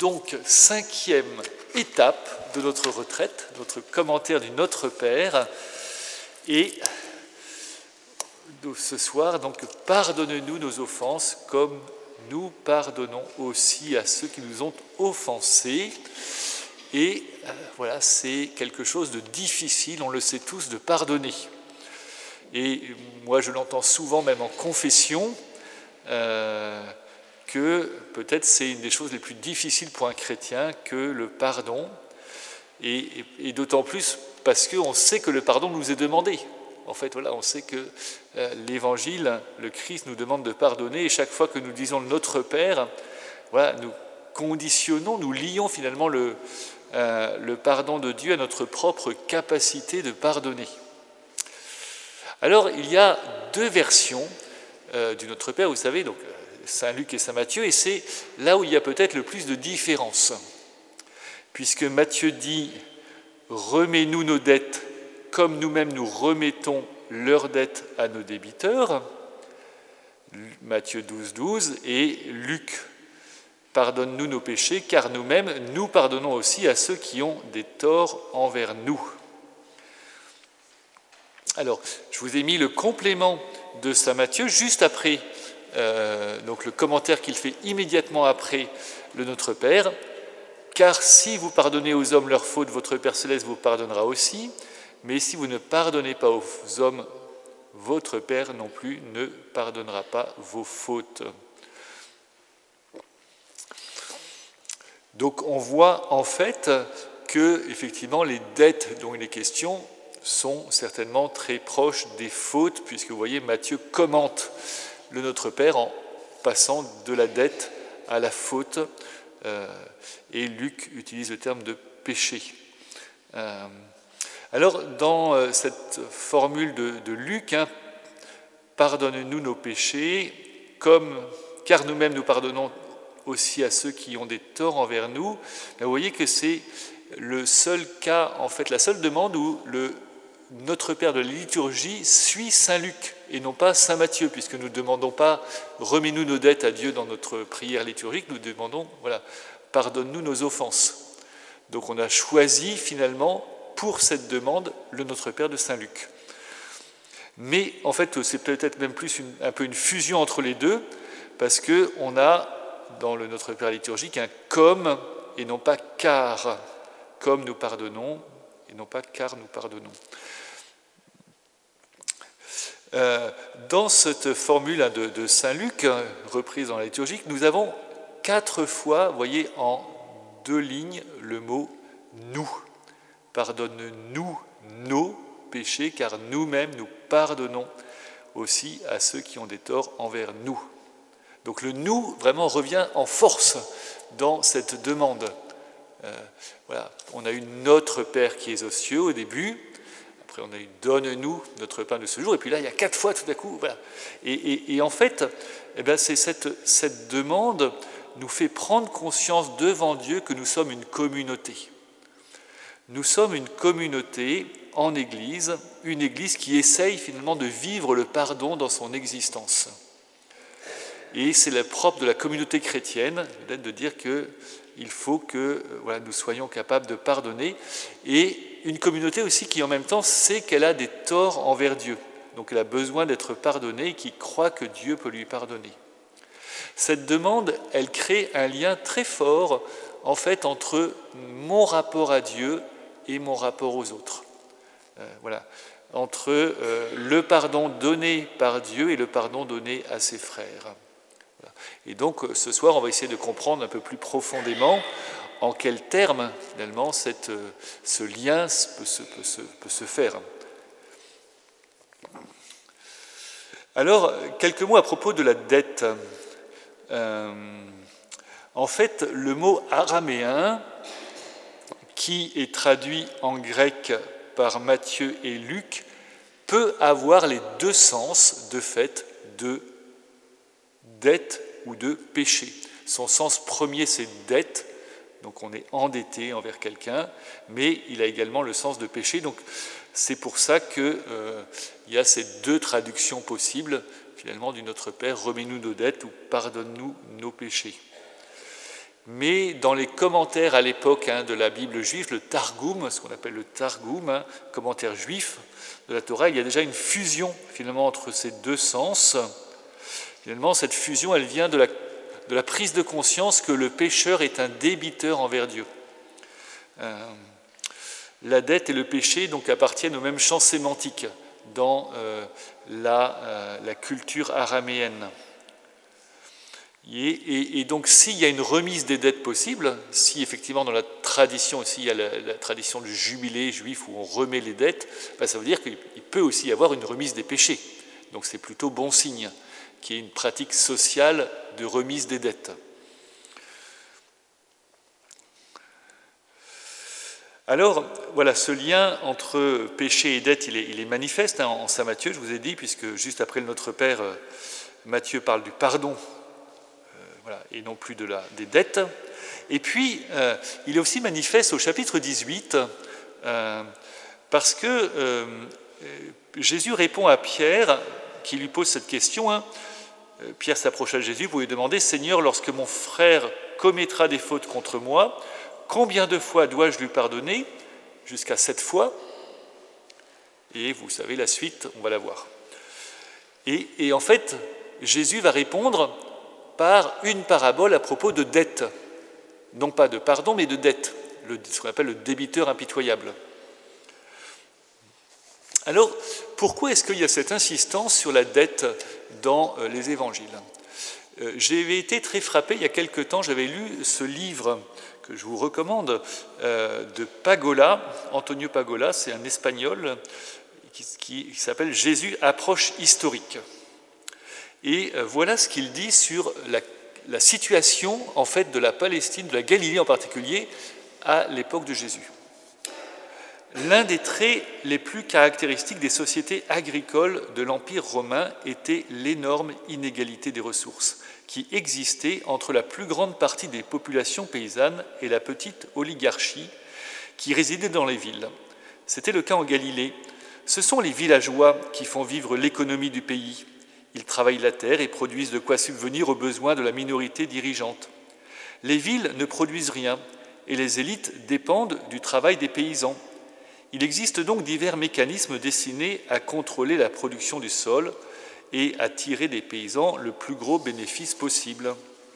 Donc, 5e étape de notre retraite, notre commentaire du Notre Père. Et ce soir, donc, pardonne-nous nos offenses comme nous pardonnons aussi à ceux qui nous ont offensés. Et voilà, c'est quelque chose de difficile, on le sait tous, de pardonner. Et moi, je l'entends souvent, même en confession, que peut-être c'est une des choses les plus difficiles pour un chrétien que le pardon, et d'autant plus parce qu'on sait que le pardon nous est demandé. En fait, voilà, on sait que l'Évangile, le Christ nous demande de pardonner, et chaque fois que nous disons le Notre Père, voilà, nous conditionnons, nous lions finalement le pardon de Dieu à notre propre capacité de pardonner. Alors, il y a deux versions du Notre Père, vous savez, donc Saint Luc et Saint Matthieu, et c'est là où il y a peut-être le plus de différence. Puisque Matthieu dit « Remets-nous nos dettes comme nous-mêmes nous remettons leurs dettes à nos débiteurs », Matthieu 12, 12, et Luc « Pardonne-nous nos péchés, car nous-mêmes nous pardonnons aussi à ceux qui ont des torts envers nous ». Alors, je vous ai mis le complément de Saint Matthieu juste après, donc le commentaire qu'il fait immédiatement après le Notre Père. « Car si vous pardonnez aux hommes leurs fautes, votre Père Céleste vous pardonnera aussi, mais si vous ne pardonnez pas aux hommes, votre Père non plus ne pardonnera pas vos fautes. » Donc on voit en fait que, effectivement, les dettes dont il est question sont certainement très proches des fautes, puisque vous voyez, Matthieu commente le Notre Père en passant de la dette à la faute, et Luc utilise le terme de péché. Alors, dans cette formule de Luc, pardonne-nous nos péchés, car nous-mêmes nous pardonnons aussi à ceux qui ont des torts envers nous, vous voyez que c'est le seul cas, en fait, la seule demande où Notre Père de la liturgie suit Saint Luc et non pas Saint Matthieu, puisque nous ne demandons pas « remets-nous nos dettes à Dieu » dans notre prière liturgique, nous demandons voilà, « pardonne-nous nos offenses ». Donc on a choisi finalement pour cette demande le Notre Père de Saint Luc. Mais en fait c'est peut-être même plus un peu une fusion entre les deux, parce qu'on a dans le Notre Père liturgique un « comme » et non pas « car ». Comme nous pardonnons et non pas « car nous pardonnons ». Dans cette formule de Saint Luc, reprise dans la liturgique, nous avons 4 fois, vous voyez, en 2 lignes, le mot « nous ». Pardonne-nous nos péchés, car nous-mêmes nous pardonnons aussi à ceux qui ont des torts envers nous. Donc le « nous » vraiment revient en force dans cette demande. Voilà, on a eu notre Père qui est aux cieux au début. Après, on a eu « donne-nous notre pain de ce jour », et puis là, il y a 4 fois tout à coup. Voilà. Et en fait, eh bien, c'est cette demande nous fait prendre conscience devant Dieu que nous sommes une communauté. Nous sommes une communauté en Église, une Église qui essaye finalement de vivre le pardon dans son existence. Et c'est le propre de la communauté chrétienne, peut-être de dire qu'il faut que voilà, nous soyons capables de pardonner, et une communauté aussi qui en même temps sait qu'elle a des torts envers Dieu, donc elle a besoin d'être pardonnée et qui croit que Dieu peut lui pardonner. Cette demande, elle crée un lien très fort en fait entre mon rapport à Dieu et mon rapport aux autres. Voilà, entre le pardon donné par Dieu et le pardon donné à ses frères. Et donc ce soir, on va essayer de comprendre un peu plus profondément en quels termes, finalement, ce lien peut se faire. Alors, quelques mots à propos de la dette. En fait, le mot araméen, qui est traduit en grec par Matthieu et Luc, peut avoir les 2 sens, de fait, de dette ou de péché. Son sens premier, c'est dette, donc on est endetté envers quelqu'un, mais il a également le sens de péché. Donc c'est pour ça qu'il y a ces 2 traductions possibles, finalement, du Notre Père, remets-nous nos dettes ou pardonne-nous nos péchés. Mais dans les commentaires à l'époque de la Bible juive, le Targum, ce qu'on appelle le Targum, commentaire juif de la Torah, il y a déjà une fusion finalement entre ces deux sens. Finalement, cette fusion, elle vient de la prise de conscience que le pécheur est un débiteur envers Dieu. La dette et le péché donc appartiennent au même champ sémantique dans la culture araméenne. Et donc, s'il y a une remise des dettes possible, si effectivement dans la tradition aussi il y a la tradition du jubilé juif où on remet les dettes, ça veut dire qu'il peut aussi y avoir une remise des péchés. Donc c'est plutôt bon signe qu'il y ait une pratique sociale de remise des dettes. Alors, voilà, ce lien entre péché et dette, il est manifeste en saint Matthieu, je vous ai dit, puisque juste après le Notre Père, Matthieu parle du pardon, et non plus des dettes. Et puis, il est aussi manifeste au chapitre 18, parce que Jésus répond à Pierre, qui lui pose cette question. Pierre s'approcha de Jésus pour lui demander « Seigneur, lorsque mon frère commettra des fautes contre moi, combien de fois dois-je lui pardonner ? Jusqu'à 7 fois ?» Et vous savez, la suite, on va la voir. Et en fait, Jésus va répondre par une parabole à propos de dette. Non pas de pardon, mais de dette, ce qu'on appelle le débiteur impitoyable. Alors, pourquoi est-ce qu'il y a cette insistance sur la dette dans les évangiles ? J'ai été très frappé, il y a quelque temps, j'avais lu ce livre que je vous recommande, de Pagola, Antonio Pagola, c'est un Espagnol, qui s'appelle « Jésus, approche historique ». Et voilà ce qu'il dit sur la situation en fait, de la Palestine, de la Galilée en particulier, à l'époque de Jésus. L'un des traits les plus caractéristiques des sociétés agricoles de l'Empire romain était l'énorme inégalité des ressources qui existait entre la plus grande partie des populations paysannes et la petite oligarchie qui résidait dans les villes. C'était le cas en Galilée. Ce sont les villageois qui font vivre l'économie du pays. Ils travaillent la terre et produisent de quoi subvenir aux besoins de la minorité dirigeante. Les villes ne produisent rien et les élites dépendent du travail des paysans. Il existe donc divers mécanismes destinés à contrôler la production du sol et à tirer des paysans le plus gros bénéfice possible.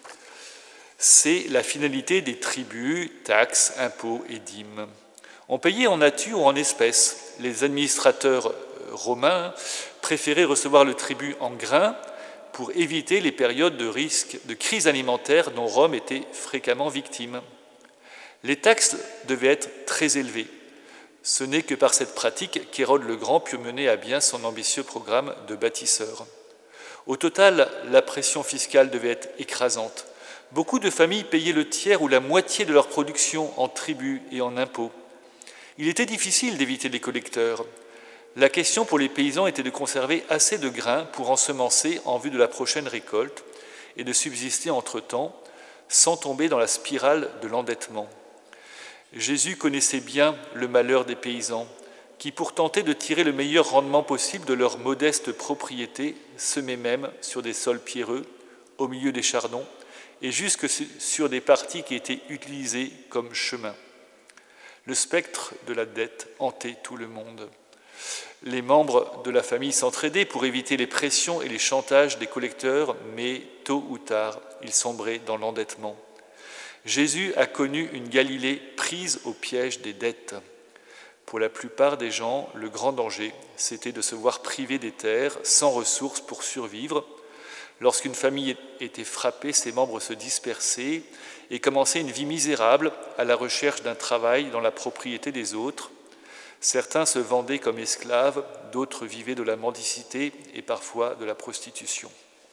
C'est la finalité des tributs, taxes, impôts et dîmes. On payait en nature ou en espèces. Les administrateurs romains préféraient recevoir le tribut en grains pour éviter les périodes de risque de crise alimentaire dont Rome était fréquemment victime. Les taxes devaient être très élevées. Ce n'est que par cette pratique qu'Hérode le Grand put mener à bien son ambitieux programme de bâtisseur. Au total, la pression fiscale devait être écrasante. Beaucoup de familles payaient le tiers ou la moitié de leur production en tributs et en impôts. Il était difficile d'éviter les collecteurs. La question pour les paysans était de conserver assez de grains pour ensemencer en vue de la prochaine récolte et de subsister entre-temps sans tomber dans la spirale de l'endettement. Jésus connaissait bien le malheur des paysans qui, pour tenter de tirer le meilleur rendement possible de leur modeste propriété, semaient même sur des sols pierreux, au milieu des chardons, et jusque sur des parties qui étaient utilisées comme chemin. Le spectre de la dette hantait tout le monde. Les membres de la famille s'entraidaient pour éviter les pressions et les chantages des collecteurs, mais tôt ou tard, ils sombraient dans l'endettement. Jésus a connu une Galilée prise au piège des dettes. Pour la plupart des gens, le grand danger, c'était de se voir privé des terres, sans ressources pour survivre. Lorsqu'une famille était frappée, ses membres se dispersaient et commençaient une vie misérable à la recherche d'un travail dans la propriété des autres. Certains se vendaient comme esclaves, d'autres vivaient de la mendicité et parfois de la prostitution.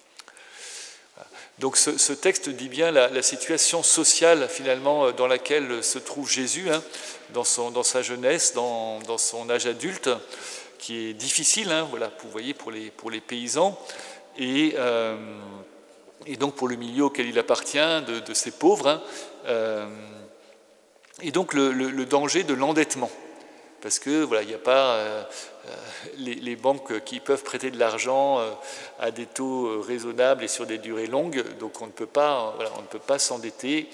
Donc ce texte dit bien la situation sociale finalement dans laquelle se trouve Jésus, dans sa jeunesse, dans son âge adulte, qui est difficile, voilà, vous voyez, pour les paysans, et donc pour le milieu auquel il appartient, de ces pauvres, et donc le danger de l'endettement. parce que voilà, il n'y a pas les banques qui peuvent prêter de l'argent à des taux raisonnables et sur des durées longues, donc on ne peut pas s'endetter.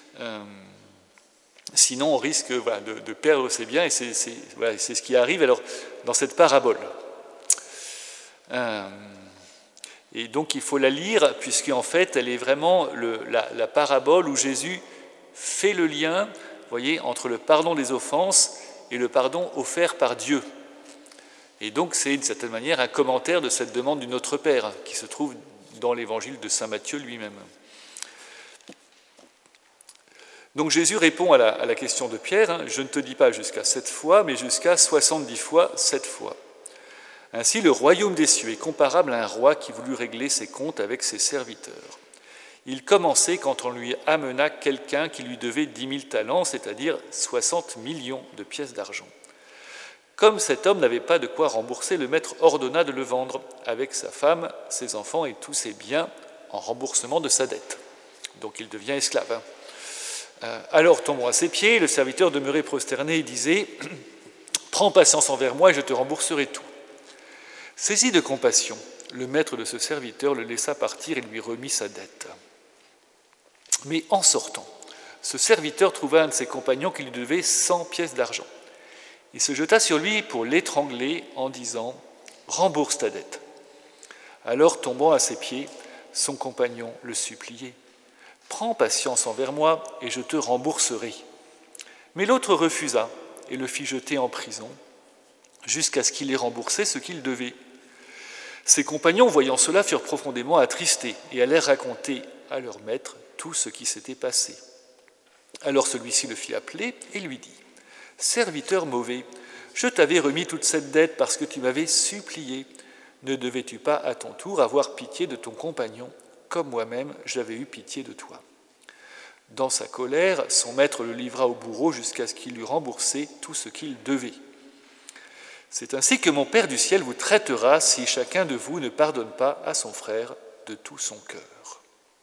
Sinon, on risque de perdre ses biens, et c'est ce qui arrive alors dans cette parabole. Et donc, il faut la lire, puisqu'en fait, elle est vraiment la parabole où Jésus fait le lien, vous voyez, entre le pardon des offenses et le pardon offert par Dieu. Et donc, c'est d'une certaine manière un commentaire de cette demande du Notre Père, qui se trouve dans l'évangile de saint Matthieu lui-même. Donc Jésus répond à la question de Pierre, je ne te dis pas jusqu'à 7 fois, mais jusqu'à 70 fois 7 fois. Ainsi, le royaume des cieux est comparable à un roi qui voulut régler ses comptes avec ses serviteurs. Il commençait quand on lui amena quelqu'un qui lui devait 10 000 talents, c'est-à-dire 60 millions de pièces d'argent. Comme cet homme n'avait pas de quoi rembourser, le maître ordonna de le vendre avec sa femme, ses enfants et tous ses biens en remboursement de sa dette. Donc il devient esclave. Alors, tombant à ses pieds, le serviteur demeurait prosterné et disait « Prends patience envers moi et je te rembourserai tout. » Saisi de compassion, le maître de ce serviteur le laissa partir et lui remit sa dette. Mais en sortant, ce serviteur trouva un de ses compagnons qui lui devait 100 pièces d'argent. Il se jeta sur lui pour l'étrangler en disant « Rembourse ta dette. » Alors, tombant à ses pieds, son compagnon le suppliait. « Prends patience envers moi et je te rembourserai. » Mais l'autre refusa et le fit jeter en prison jusqu'à ce qu'il ait remboursé ce qu'il devait. Ses compagnons, voyant cela, furent profondément attristés et allèrent raconter à leur maître tout ce qui s'était passé. Alors celui-ci le fit appeler et lui dit « Serviteur mauvais, je t'avais remis toute cette dette parce que tu m'avais supplié. Ne devais-tu pas à ton tour avoir pitié de ton compagnon comme moi-même j'avais eu pitié de toi ?» Dans sa colère, son maître le livra au bourreau jusqu'à ce qu'il eût remboursé tout ce qu'il devait. C'est ainsi que mon Père du ciel vous traitera si chacun de vous ne pardonne pas à son frère de tout son cœur.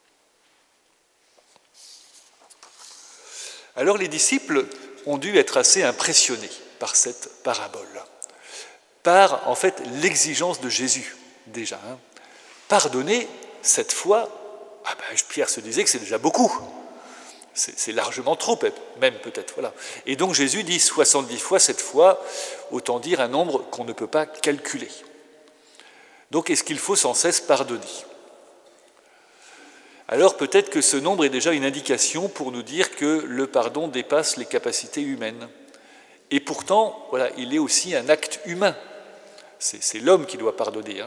Alors les disciples ont dû être assez impressionnés par cette parabole, par en fait l'exigence de Jésus déjà. Pardonner 7 fois, Pierre se disait que c'est déjà beaucoup. C'est largement trop, même peut-être. Voilà. Et donc Jésus dit 70 fois 7 fois, autant dire un nombre qu'on ne peut pas calculer. Donc est-ce qu'il faut sans cesse pardonner ? Alors peut-être que ce nombre est déjà une indication pour nous dire que le pardon dépasse les capacités humaines. Et pourtant, voilà, il est aussi un acte humain. C'est l'homme qui doit pardonner.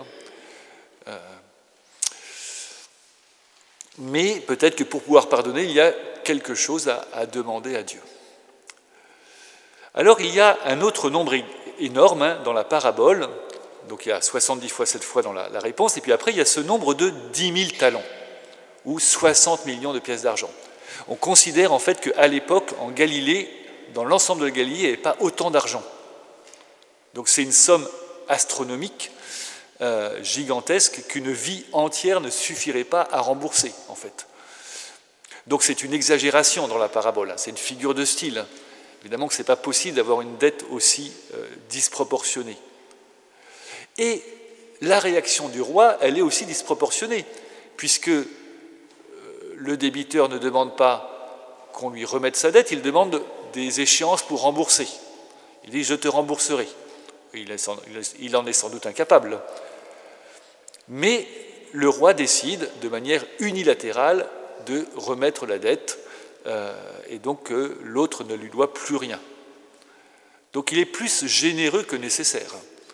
Mais peut-être que pour pouvoir pardonner, il y a quelque chose à demander à Dieu. Alors il y a un autre nombre énorme dans la parabole, donc il y a 70 fois 7 fois dans la réponse, et puis après il y a ce nombre de 10 000 talents, ou 60 millions de pièces d'argent. On considère en fait qu'à l'époque, en Galilée, dans l'ensemble de la Galilée, il n'y avait pas autant d'argent. Donc c'est une somme astronomique, gigantesque, qu'une vie entière ne suffirait pas à rembourser, en fait. Donc c'est une exagération dans la parabole, c'est une figure de style. Évidemment que ce n'est pas possible d'avoir une dette aussi disproportionnée. Et la réaction du roi, elle est aussi disproportionnée, puisque le débiteur ne demande pas qu'on lui remette sa dette, il demande des échéances pour rembourser. Il dit « je te rembourserai ». Il en est sans doute incapable. Mais le roi décide de manière unilatérale de remettre la dette et donc l'autre ne lui doit plus rien. Donc il est plus généreux que nécessaire.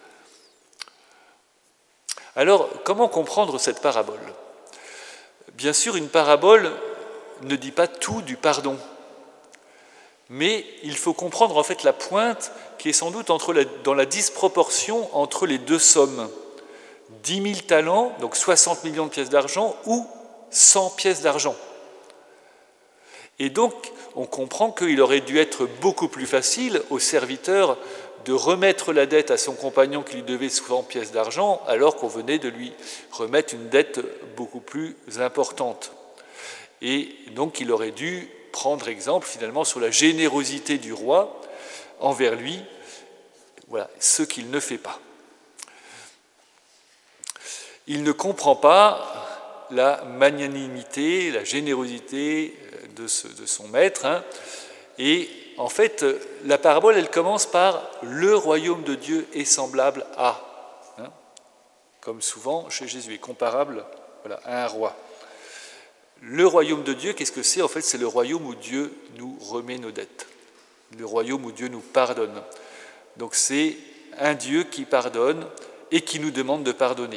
Alors, comment comprendre cette parabole ? Bien sûr, une parabole ne dit pas tout du pardon, mais il faut comprendre en fait la pointe qui est sans doute dans la disproportion entre les deux sommes. 10 000 talents, donc 60 millions de pièces d'argent, ou 100 pièces d'argent. Et donc, on comprend qu'il aurait dû être beaucoup plus facile au serviteur de remettre la dette à son compagnon qui lui devait 100 pièces d'argent, alors qu'on venait de lui remettre une dette beaucoup plus importante. Et donc, il aurait dû prendre exemple, finalement, sur la générosité du roi envers lui, voilà, ce qu'il ne fait pas. Il ne comprend pas la magnanimité, la générosité de son maître. Hein, et en fait, la parabole, elle commence par « le royaume de Dieu est semblable à hein, ». Comme souvent chez Jésus, est comparable voilà, à un roi. Le royaume de Dieu, qu'est-ce que c'est? En fait, c'est le royaume où Dieu nous remet nos dettes. Le royaume où Dieu nous pardonne. Donc c'est un Dieu qui pardonne et qui nous demande de pardonner.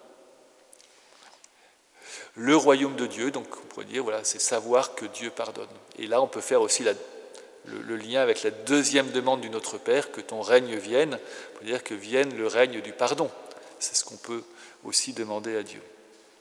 Le royaume de Dieu, donc on pourrait dire, voilà, c'est savoir que Dieu pardonne. Et là, on peut faire aussi le lien avec la deuxième demande du Notre Père, que ton règne vienne, on peut dire que vienne le règne du pardon. C'est ce qu'on peut aussi demander à Dieu.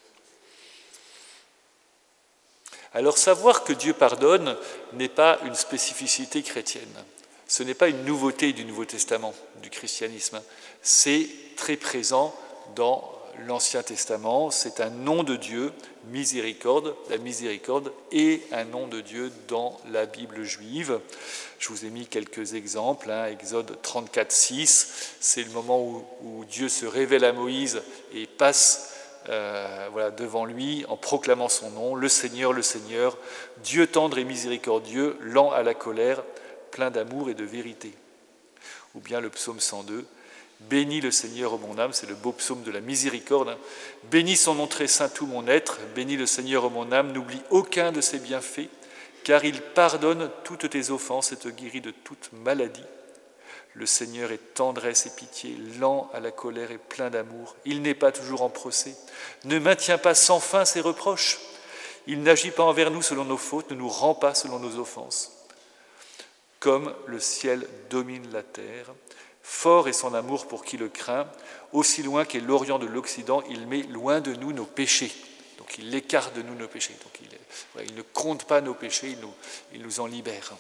Alors savoir que Dieu pardonne n'est pas une spécificité chrétienne. Ce n'est pas une nouveauté du Nouveau Testament, du christianisme. C'est très présent dans l'Ancien Testament. C'est un nom de Dieu, miséricorde. La miséricorde est un nom de Dieu dans la Bible juive. Je vous ai mis quelques exemples. Hein. Exode 34, 6, c'est le moment où Dieu se révèle à Moïse et passe voilà, devant lui en proclamant son nom, le Seigneur, Dieu tendre et miséricordieux, lent à la colère, plein d'amour et de vérité. Ou bien le psaume 102, bénis le Seigneur, ô mon âme, c'est le beau psaume de la miséricorde. Bénis son nom très saint tout mon être, bénis le Seigneur, ô mon âme, n'oublie aucun de ses bienfaits, car il pardonne toutes tes offenses et te guérit de toute maladie. Le Seigneur est tendresse et pitié, lent à la colère et plein d'amour. Il n'est pas toujours en procès, ne maintient pas sans fin ses reproches. Il n'agit pas envers nous selon nos fautes, ne nous rend pas selon nos offenses. Comme le ciel domine la terre, fort est son amour pour qui le craint, aussi loin qu'est l'Orient de l'Occident, il met loin de nous nos péchés. Donc il écarte de nous nos péchés. Donc il ne compte pas nos péchés, il nous en libère.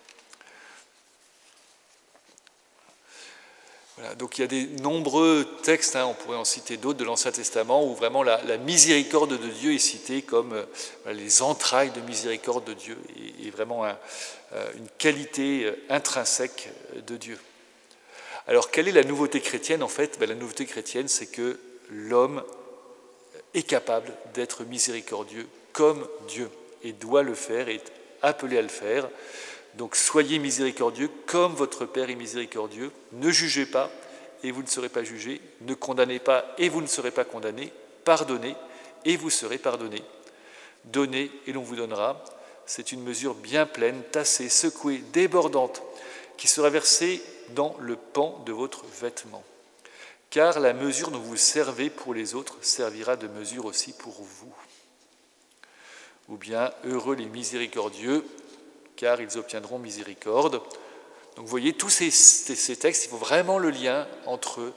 Voilà, donc il y a des nombreux textes, hein, on pourrait en citer d'autres de l'Ancien Testament, où vraiment la miséricorde de Dieu est citée comme les entrailles de miséricorde de Dieu, et vraiment une qualité intrinsèque de Dieu. Alors quelle est la nouveauté chrétienne? En fait, la nouveauté chrétienne, c'est que l'homme est capable d'être miséricordieux comme Dieu, et doit le faire, et est appelé à le faire. Donc soyez miséricordieux comme votre Père est miséricordieux. Ne jugez pas et vous ne serez pas jugés. Ne condamnez pas et vous ne serez pas condamnés. Pardonnez et vous serez pardonnés. Donnez et l'on vous donnera. C'est une mesure bien pleine, tassée, secouée, débordante, qui sera versée dans le pan de votre vêtement. Car la mesure dont vous servez pour les autres servira de mesure aussi pour vous. Ou bien, heureux les miséricordieux, car ils obtiendront miséricorde. Donc vous voyez, tous ces textes, il faut vraiment le lien entre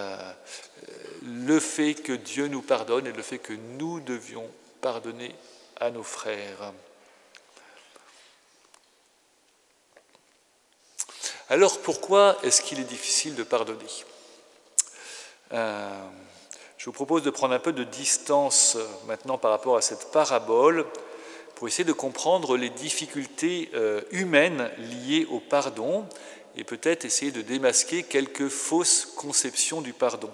le fait que Dieu nous pardonne et le fait que nous devions pardonner à nos frères. Alors pourquoi est-ce qu'il est difficile de pardonner ? Je vous propose de prendre un peu de distance maintenant par rapport à cette parabole, pour essayer de comprendre les difficultés humaines liées au pardon et peut-être essayer de démasquer quelques fausses conceptions du pardon.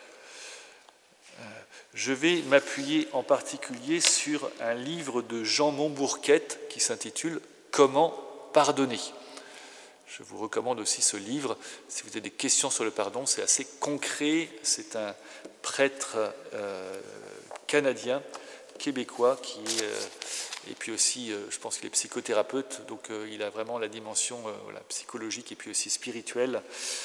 Je vais m'appuyer en particulier sur un livre de Jean Montbourquette qui s'intitule « Comment pardonner ». Je vous recommande aussi ce livre. Si vous avez des questions sur le pardon, c'est assez concret. C'est un prêtre canadien, québécois, qui est, et puis aussi, je pense qu'il est psychothérapeute, donc il a vraiment la dimension psychologique et puis aussi spirituelle.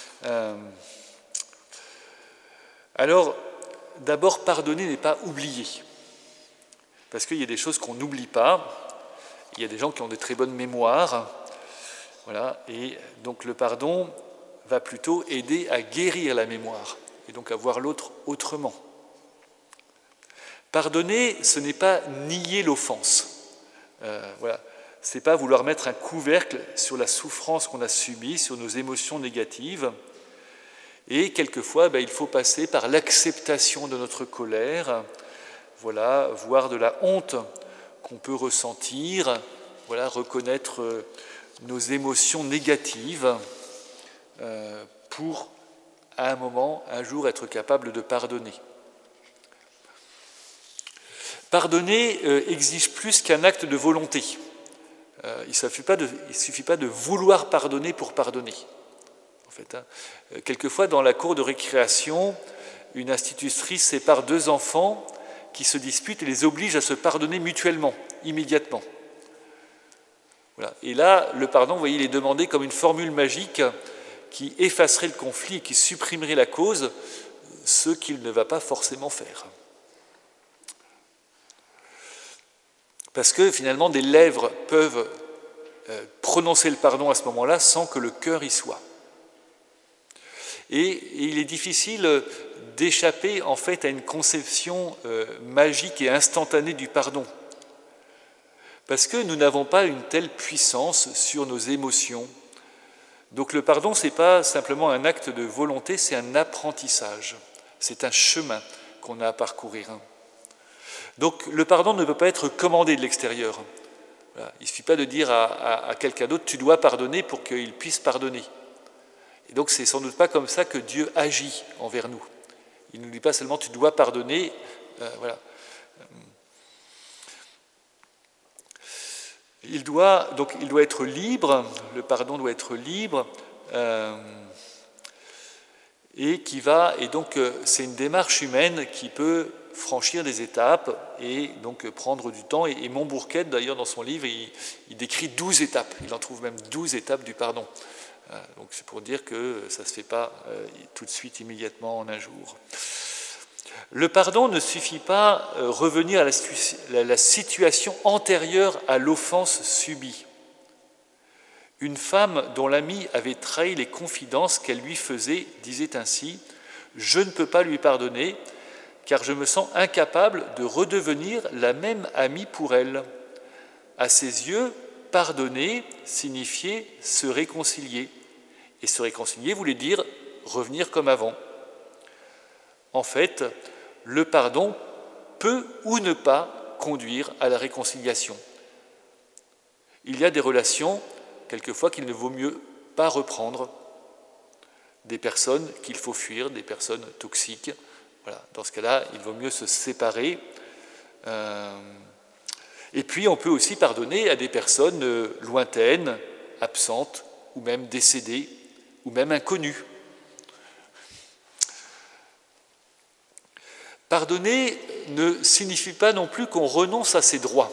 Alors, d'abord, pardonner n'est pas oublier. Parce qu'il y a des choses qu'on n'oublie pas. Il y a des gens qui ont de très bonnes mémoires. Voilà, et donc le pardon va plutôt aider à guérir la mémoire et donc à voir l'autre autrement. Pardonner, ce n'est pas nier l'offense. Voilà, c'est pas vouloir mettre un couvercle sur la souffrance qu'on a subie, sur nos émotions négatives. Et quelquefois, il faut passer par l'acceptation de notre colère, voilà, voire de la honte qu'on peut ressentir, voilà, reconnaître nos émotions négatives pour à un moment, un jour, être capable de pardonner. Pardonner exige plus qu'un acte de volonté. Il ne suffit pas de vouloir pardonner pour pardonner. En fait, quelquefois, dans la cour de récréation, une institutrice sépare deux enfants qui se disputent et les oblige à se pardonner mutuellement, immédiatement. Voilà. Et là, le pardon, vous voyez, il est demandé comme une formule magique qui effacerait le conflit et qui supprimerait la cause, ce qu'il ne va pas forcément faire. Parce que finalement, des lèvres peuvent prononcer le pardon à ce moment-là sans que le cœur y soit. Et il est difficile d'échapper en fait à une conception magique et instantanée du pardon. Parce que nous n'avons pas une telle puissance sur nos émotions. Donc le pardon, ce n'est pas simplement un acte de volonté, c'est un apprentissage. C'est un chemin qu'on a à parcourir. Donc le pardon ne peut pas être commandé de l'extérieur. Voilà. Il ne suffit pas de dire à quelqu'un d'autre « tu dois pardonner » pour qu'il puisse pardonner. Et donc c'est sans doute pas comme ça que Dieu agit envers nous. Il ne nous dit pas seulement « tu dois pardonner ». Voilà. Il doit être libre, le pardon doit être libre, et donc c'est une démarche humaine qui peut franchir des étapes et donc prendre du temps. Et Montbourquet, d'ailleurs, dans son livre, il décrit 12 étapes. Il en trouve même 12 étapes du pardon. Donc c'est pour dire que ça ne se fait pas tout de suite, immédiatement, en un jour. Le pardon ne suffit pas à revenir à la situation antérieure à l'offense subie. Une femme dont l'ami avait trahi les confidences qu'elle lui faisait disait ainsi « Je ne peux pas lui pardonner, car je me sens incapable de redevenir la même amie pour elle. » À ses yeux, pardonner signifiait se réconcilier. Et se réconcilier voulait dire revenir comme avant. En fait, le pardon peut ou ne pas conduire à la réconciliation. Il y a des relations, quelquefois, qu'il ne vaut mieux pas reprendre, des personnes qu'il faut fuir, des personnes toxiques. Voilà. Dans ce cas-là, il vaut mieux se séparer. Et puis, on peut aussi pardonner à des personnes lointaines, absentes, ou même décédées, ou même inconnues. Pardonner ne signifie pas non plus qu'on renonce à ses droits.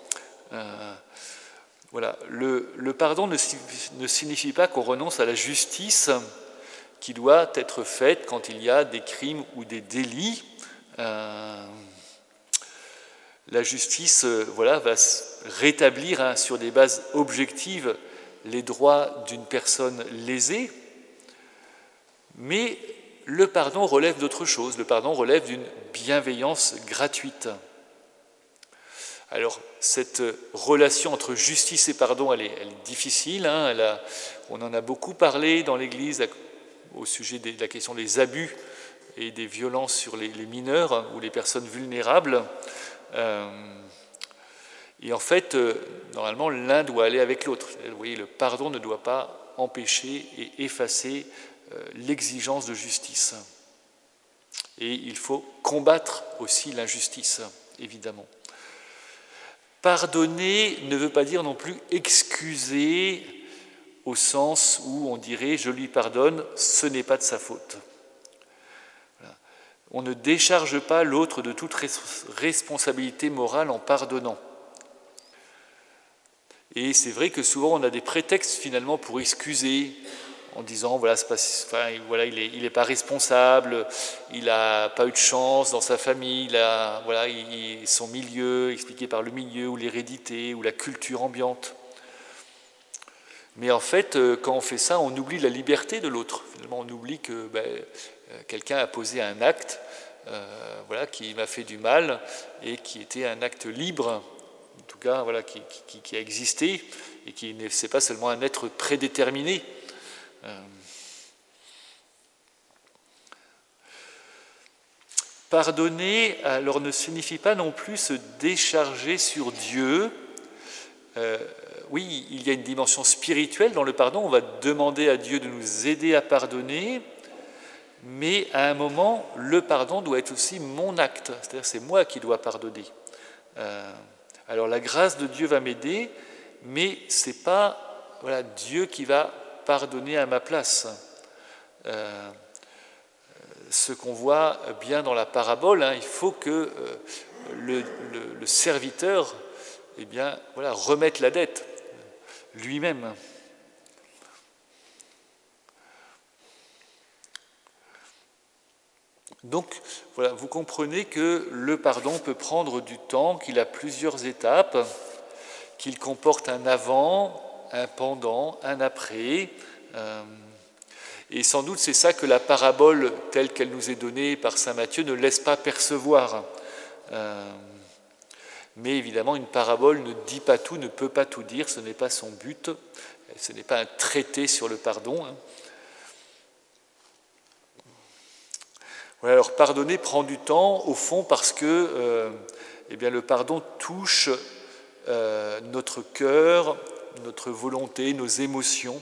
Voilà. Le pardon ne signifie pas qu'on renonce à la justice qui doit être faite quand il y a des crimes ou des délits. La justice va rétablir sur des bases objectives les droits d'une personne lésée, mais le pardon relève d'autre chose. Le pardon relève d'une bienveillance gratuite. Alors, cette relation entre justice et pardon, elle est difficile. On en a beaucoup parlé dans l'Église au sujet de la question des abus et des violences sur les mineurs ou les personnes vulnérables. Et en fait, normalement, l'un doit aller avec l'autre. Vous voyez, le pardon ne doit pas empêcher et effacer l'exigence de justice. Et il faut combattre aussi l'injustice, évidemment. Pardonner ne veut pas dire non plus excuser au sens où on dirait « je lui pardonne, ce n'est pas de sa faute ». Voilà. On ne décharge pas l'autre de toute responsabilité morale en pardonnant. Et c'est vrai que souvent on a des prétextes finalement pour excuser en disant il n'est pas responsable, il n'a pas eu de chance dans sa famille, son milieu, expliqué par le milieu ou l'hérédité ou la culture ambiante. Mais en fait, quand on fait ça, on oublie la liberté de l'autre. Finalement, on oublie que quelqu'un a posé un acte qui m'a fait du mal et qui était un acte libre, en tout cas qui a existé et qui n'est pas seulement un être prédéterminé. Pardonner, alors, ne signifie pas non plus se décharger sur Dieu. Oui, il y a une dimension spirituelle dans le pardon. On va demander à Dieu de nous aider à pardonner, mais à un moment, le pardon doit être aussi mon acte, c'est-à-dire c'est moi qui dois pardonner. Alors la grâce de Dieu va m'aider, mais ce n'est pas Dieu qui va pardonner à ma place. Ce qu'on voit bien dans la parabole, il faut que le serviteur remette la dette lui-même. Donc, vous comprenez que le pardon peut prendre du temps, qu'il a plusieurs étapes, qu'il comporte un avant, un pendant, un après. Et sans doute, c'est ça que la parabole, telle qu'elle nous est donnée par saint Matthieu, ne laisse pas percevoir. Mais évidemment, une parabole ne dit pas tout, ne peut pas tout dire, ce n'est pas son but, ce n'est pas un traité sur le pardon. Alors pardonner prend du temps, au fond, parce que le pardon touche notre cœur, notre volonté, nos émotions.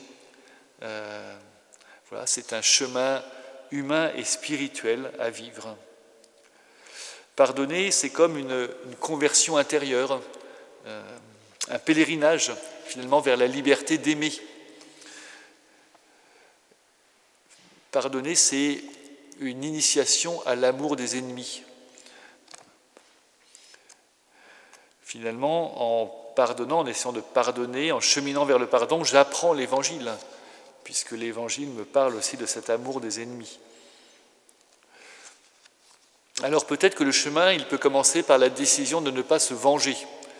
C'est un chemin humain et spirituel à vivre. Pardonner, c'est comme une conversion intérieure, un pèlerinage finalement vers la liberté d'aimer. Pardonner, c'est une initiation à l'amour des ennemis. Finalement, en pardonnant, en essayant de pardonner, en cheminant vers le pardon, j'apprends l'Évangile, puisque l'Évangile me parle aussi de cet amour des ennemis. Alors peut-être que le chemin, il peut commencer par la décision de ne pas se venger.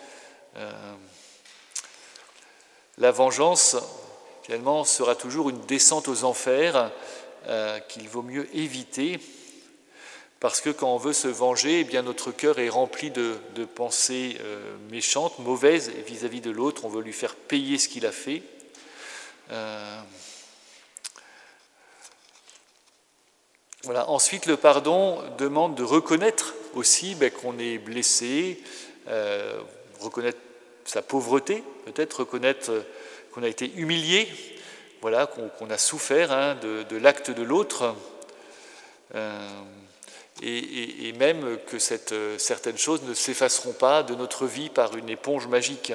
La vengeance, finalement, sera toujours une descente aux enfers qu'il vaut mieux éviter, parce que quand on veut se venger, notre cœur est rempli de pensées méchantes, mauvaises vis-à-vis de l'autre. On veut lui faire payer ce qu'il a fait. Ensuite, le pardon demande de reconnaître aussi qu'on est blessé, reconnaître sa pauvreté, peut-être reconnaître qu'on a été humilié, qu'on a souffert de l'acte de l'autre, et même que certaines choses ne s'effaceront pas de notre vie par une éponge magique.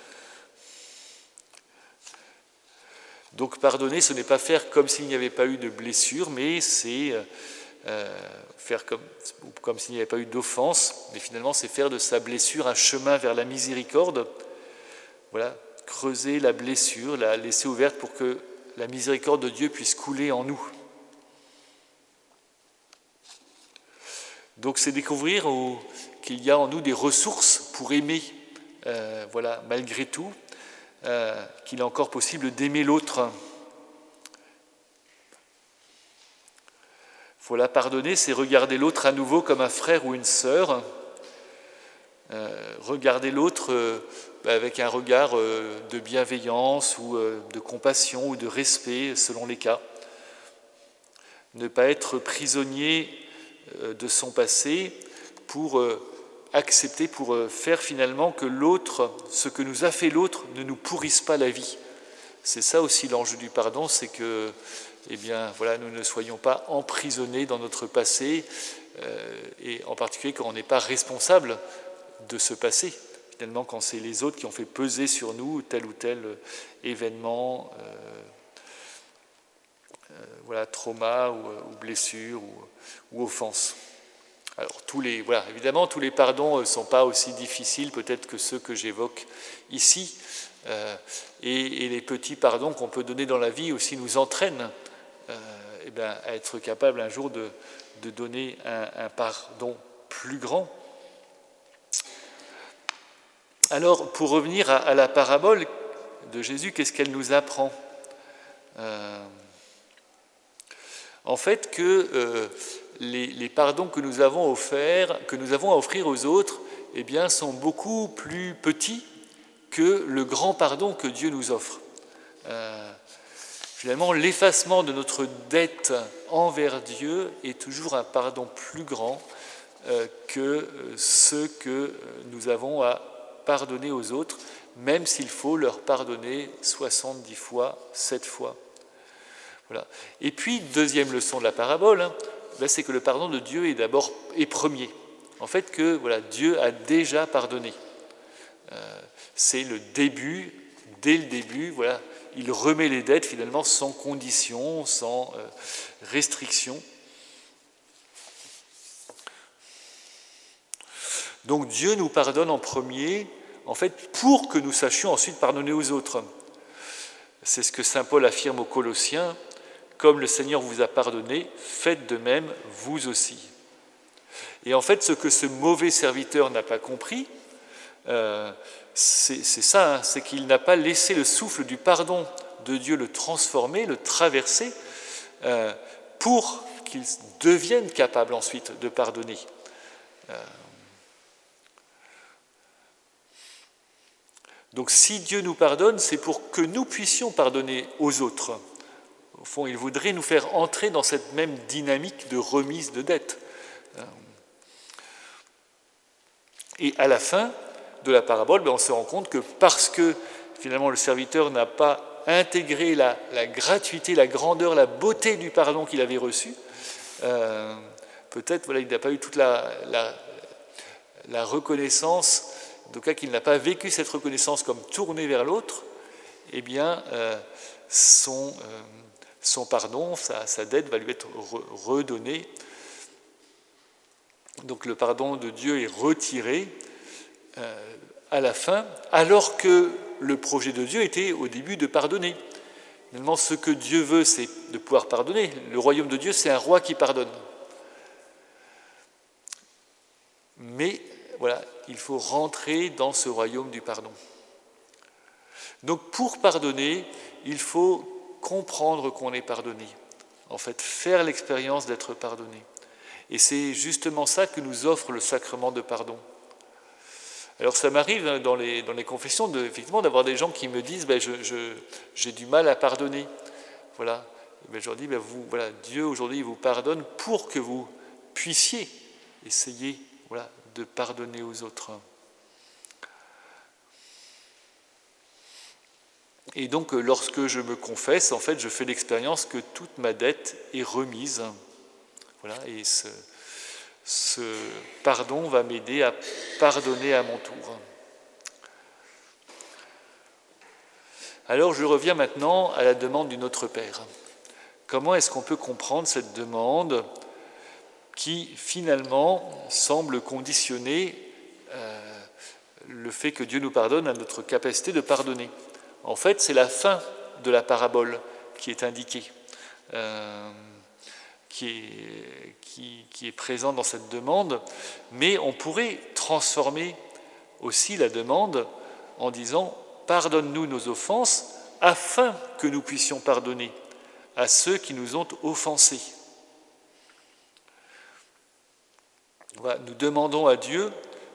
Donc pardonner, ce n'est pas faire comme s'il n'y avait pas eu de blessure, mais c'est faire comme s'il n'y avait pas eu d'offense, mais finalement c'est faire de sa blessure un chemin vers la miséricorde. Creuser la blessure, la laisser ouverte pour que la miséricorde de Dieu puisse couler en nous. Donc c'est découvrir qu'il y a en nous des ressources pour aimer, malgré tout, qu'il est encore possible d'aimer l'autre. Pardonner, c'est regarder l'autre à nouveau comme un frère ou une sœur, regarder l'autre avec un regard de bienveillance ou de compassion ou de respect selon les cas. Ne pas être prisonnier de son passé pour accepter, pour faire finalement que l'autre, ce que nous a fait l'autre, ne nous pourrisse pas la vie. C'est ça aussi l'enjeu du pardon, c'est que nous ne soyons pas emprisonnés dans notre passé, et en particulier quand on n'est pas responsable de ce passé. Finalement, quand c'est les autres qui ont fait peser sur nous tel ou tel événement, trauma ou blessure ou offense. Alors, évidemment, tous les pardons ne sont pas aussi difficiles peut-être que ceux que j'évoque ici, et les petits pardons qu'on peut donner dans la vie aussi nous entraînent à être capable un jour de donner un pardon plus grand. Alors, pour revenir à la parabole de Jésus, qu'est-ce qu'elle nous apprend ? En fait, que les pardons que nous avons à offrir aux autres, sont beaucoup plus petits que le grand pardon que Dieu nous offre. Finalement, l'effacement de notre dette envers Dieu est toujours un pardon plus grand que ce que nous avons à pardonner aux autres, même s'il faut leur pardonner 70 fois, 7 fois. Voilà. Et puis, deuxième leçon de la parabole, c'est que le pardon de Dieu est premier. En fait, que voilà, Dieu a déjà pardonné. C'est le début, dès le début, voilà, il remet les dettes finalement sans condition, sans restriction. Donc Dieu nous pardonne en premier, en fait, pour que nous sachions ensuite pardonner aux autres. C'est ce que saint Paul affirme aux Colossiens, « Comme le Seigneur vous a pardonné, faites de même, vous aussi. » Et en fait, ce que ce mauvais serviteur n'a pas compris, c'est ça, c'est qu'il n'a pas laissé le souffle du pardon de Dieu le transformer, le traverser, pour qu'il devienne capable ensuite de pardonner. Donc si Dieu nous pardonne, c'est pour que nous puissions pardonner aux autres. Au fond, il voudrait nous faire entrer dans cette même dynamique de remise de dette. Et à la fin de la parabole, on se rend compte que parce que finalement le serviteur n'a pas intégré la gratuité, la grandeur, la beauté du pardon qu'il avait reçu, peut-être il n'a pas eu toute la reconnaissance, en tout cas qu'il n'a pas vécu cette reconnaissance comme tournée vers l'autre, eh bien son pardon, sa dette va lui être redonnée. Donc le pardon de Dieu est retiré à la fin, alors que le projet de Dieu était au début de pardonner. Finalement, ce que Dieu veut, c'est de pouvoir pardonner. Le royaume de Dieu, c'est un roi qui pardonne. Mais voilà, il faut rentrer dans ce royaume du pardon. Donc pour pardonner, il faut comprendre qu'on est pardonné. En fait, faire l'expérience d'être pardonné. Et c'est justement ça que nous offre le sacrement de pardon. Alors ça m'arrive dans les confessions effectivement d'avoir des gens qui me disent j'ai du mal à pardonner. Voilà. Je leur dis voilà, Dieu aujourd'hui vous pardonne pour que vous puissiez essayer de pardonner aux autres. Et donc lorsque je me confesse, en fait, je fais l'expérience que toute ma dette est remise. Voilà, et ce pardon va m'aider à pardonner à mon tour. Alors je reviens maintenant à la demande du Notre Père. Comment est-ce qu'on peut comprendre cette demande qui finalement semble conditionner le fait que Dieu nous pardonne à notre capacité de pardonner? En fait, c'est la fin de la parabole qui est indiquée. Qui est présent dans cette demande, mais on pourrait transformer aussi la demande en disant « Pardonne-nous nos offenses afin que nous puissions pardonner à ceux qui nous ont offensés. » Voilà, nous demandons à Dieu,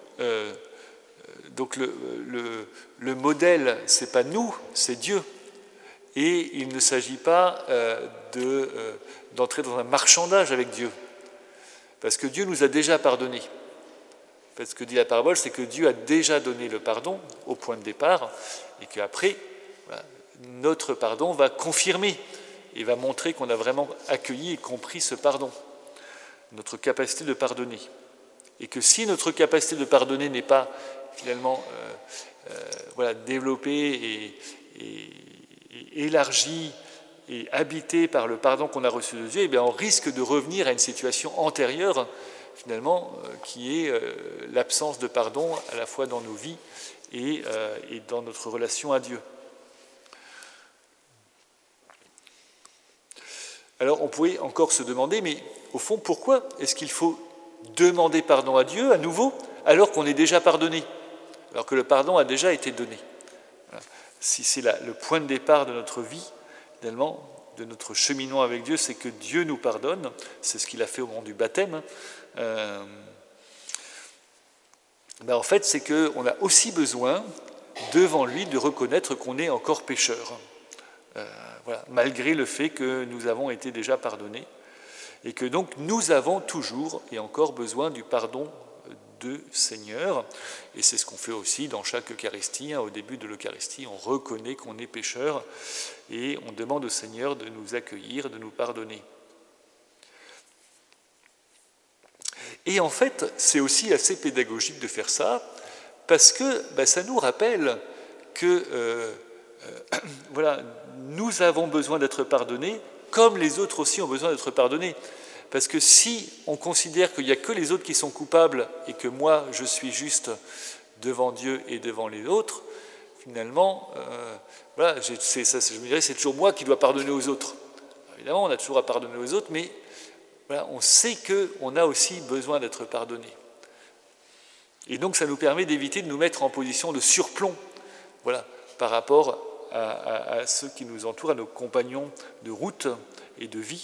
donc le modèle, ce n'est pas nous, c'est Dieu. Et il ne s'agit pas d'entrer dans un marchandage avec Dieu. Parce que Dieu nous a déjà pardonné. Parce que dit la parabole, c'est que Dieu a déjà donné le pardon au point de départ, et qu'après, notre pardon va confirmer et va montrer qu'on a vraiment accueilli et compris ce pardon, notre capacité de pardonner. Et que si notre capacité de pardonner n'est pas finalement développée et élargie et habitée par le pardon qu'on a reçu de Dieu, on risque de revenir à une situation antérieure, finalement, qui est l'absence de pardon à la fois dans nos vies et dans notre relation à Dieu. Alors on pourrait encore se demander, mais au fond, pourquoi est-ce qu'il faut demander pardon à Dieu à nouveau, alors qu'on est déjà pardonné, alors que le pardon a déjà été donné? Voilà. Si c'est le point de départ de notre vie, finalement, de notre cheminement avec Dieu, c'est que Dieu nous pardonne, c'est ce qu'il a fait au moment du baptême, en fait, c'est qu'on a aussi besoin, devant lui, de reconnaître qu'on est encore pécheur, malgré le fait que nous avons été déjà pardonnés, et que donc nous avons toujours et encore besoin du pardon deux seigneurs. Et c'est ce qu'on fait aussi dans chaque Eucharistie. Au début de l'Eucharistie, on reconnaît qu'on est pécheur et on demande au Seigneur de nous accueillir, de nous pardonner. Et en fait, c'est aussi assez pédagogique de faire ça, parce que ça nous rappelle que voilà, nous avons besoin d'être pardonnés, comme les autres aussi ont besoin d'être pardonnés. Parce que si on considère qu'il n'y a que les autres qui sont coupables et que moi, je suis juste devant Dieu et devant les autres, finalement, voilà, je me dirais c'est toujours moi qui dois pardonner aux autres. Évidemment, on a toujours à pardonner aux autres, mais voilà, on sait qu'on a aussi besoin d'être pardonné. Et donc, ça nous permet d'éviter de nous mettre en position de surplomb, voilà, par rapport à ceux qui nous entourent, à nos compagnons de route et de vie.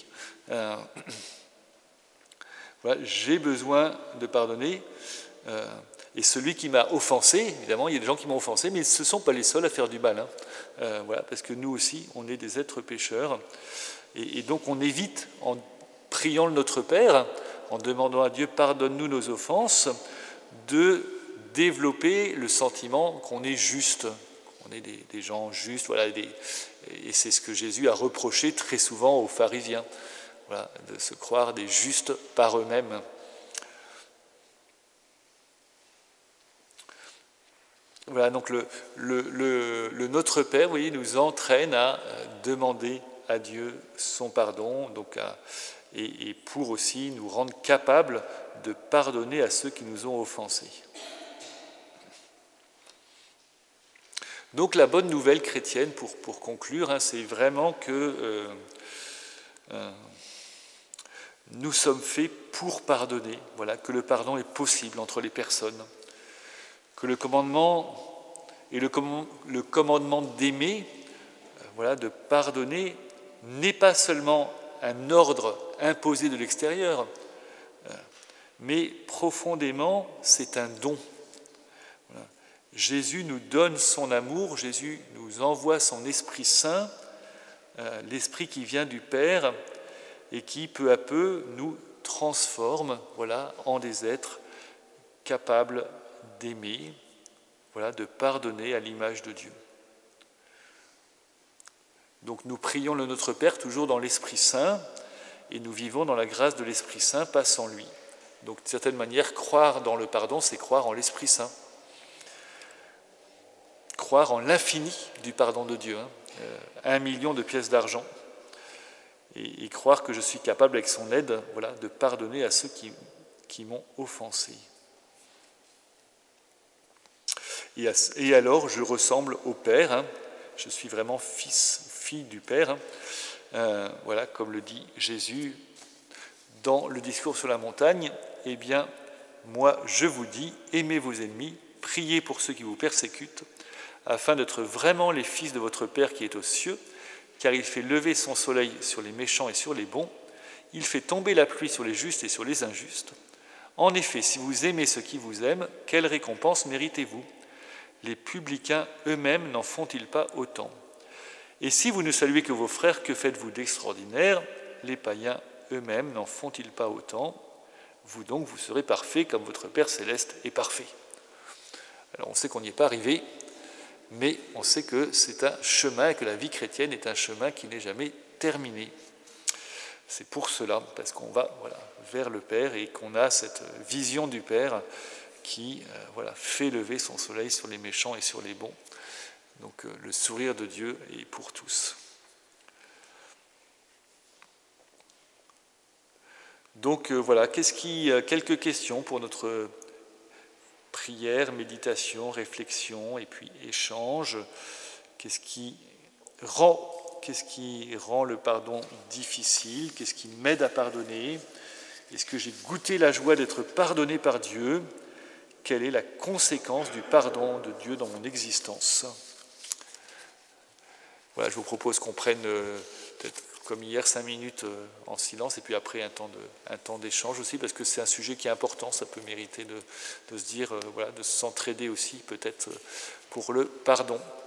Voilà, j'ai besoin de pardonner. Et celui qui m'a offensé, évidemment, il y a des gens qui m'ont offensé, mais ce ne sont pas les seuls à faire du mal. Voilà, parce que nous aussi, on est des êtres pécheurs. Et donc, on évite, en priant le Notre Père, en demandant à Dieu « pardonne-nous nos offenses », de développer le sentiment qu'on est juste, qu'on est des gens justes. Voilà, et c'est ce que Jésus a reproché très souvent aux pharisiens, voilà, de se croire des justes par eux-mêmes. Voilà, donc le Notre Père, vous voyez, nous entraîne à demander à Dieu son pardon, donc et pour aussi nous rendre capables de pardonner à ceux qui nous ont offensés. Donc la bonne nouvelle chrétienne, pour conclure, c'est vraiment que nous sommes faits pour pardonner, voilà, que le pardon est possible entre les personnes, que le commandement est le commandement d'aimer, voilà, de pardonner, n'est pas seulement un ordre imposé de l'extérieur, mais profondément, c'est un don. Voilà. Jésus nous donne son amour, Jésus nous envoie son Esprit Saint, l'Esprit qui vient du Père et qui, peu à peu, nous transforme, voilà, en des êtres capables d'aimer, voilà, de pardonner à l'image de Dieu. Donc nous prions le Notre Père toujours dans l'Esprit Saint et nous vivons dans la grâce de l'Esprit Saint, pas sans lui. Donc d'une certaine manière, croire dans le pardon, c'est croire en l'Esprit Saint. Croire en l'infini du pardon de Dieu, 1 million de pièces d'argent, et croire que je suis capable avec son aide, voilà, de pardonner à ceux qui m'ont offensé. Et alors je ressemble au Père, je suis vraiment fille du Père, voilà, comme le dit Jésus dans le discours sur la montagne. Eh bien, moi je vous dis, aimez vos ennemis, priez pour ceux qui vous persécutent, afin d'être vraiment les fils de votre Père qui est aux cieux, car il fait lever son soleil sur les méchants et sur les bons, il fait tomber la pluie sur les justes et sur les injustes. En effet, si vous aimez ceux qui vous aiment, quelle récompense méritez-vous ? Les publicains eux-mêmes n'en font-ils pas autant ? Et si vous ne saluez que vos frères, que faites-vous d'extraordinaire ? Les païens eux-mêmes n'en font-ils pas autant ? Vous donc, vous serez parfaits comme votre Père céleste est parfait. Alors on sait qu'on n'y est pas arrivé, mais on sait que c'est un chemin et que la vie chrétienne est un chemin qui n'est jamais terminé. C'est pour cela, parce qu'on va, voilà, vers le Père et qu'on a cette vision du Père qui voilà, fait lever son soleil sur les méchants et sur les bons. Donc le sourire de Dieu est pour tous. Donc voilà, quelques questions pour notre prière, méditation, réflexion et puis échange. Qu'est-ce qui rend le pardon difficile ? Qu'est-ce qui m'aide à pardonner ? Est-ce que j'ai goûté la joie d'être pardonné par Dieu ? Quelle est la conséquence du pardon de Dieu dans mon existence ? Voilà, je vous propose qu'on prenne peut-être comme hier 5 minutes en silence et puis après un temps d'échange aussi, parce que c'est un sujet qui est important, ça peut mériter de se dire, voilà, de s'entraider aussi peut-être pour le pardon.